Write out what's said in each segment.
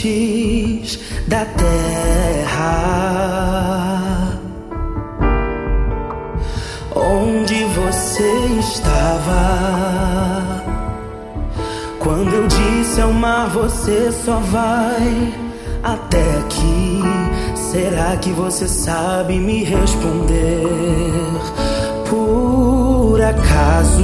mentes da terra. Onde você estava quando eu disse ao mar você só vai até aqui? Será que você sabe me responder? Por acaso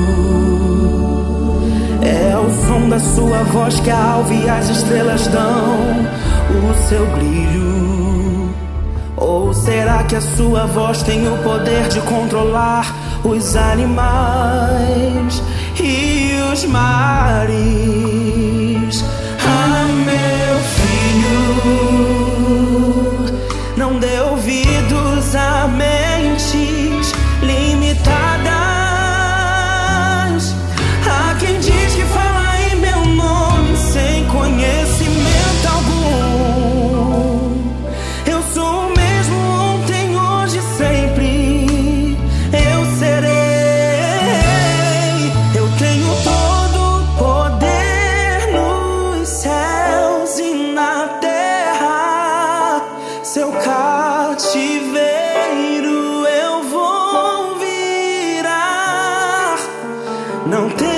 é o som da sua voz que a alva e as estrelas dão o seu brilho? Ou será que a sua voz tem o poder de controlar os animais e os mares? Ah, meu filho, não dê ouvidos a mentes limitadas. Há quem diz que fala em meu nome sem conhecimento algum. Eu sou o mesmo ontem, hoje, sempre. Eu serei. Eu tenho todo o poder nos céus e na terra. Seu cativeiro eu vou virar. Não tem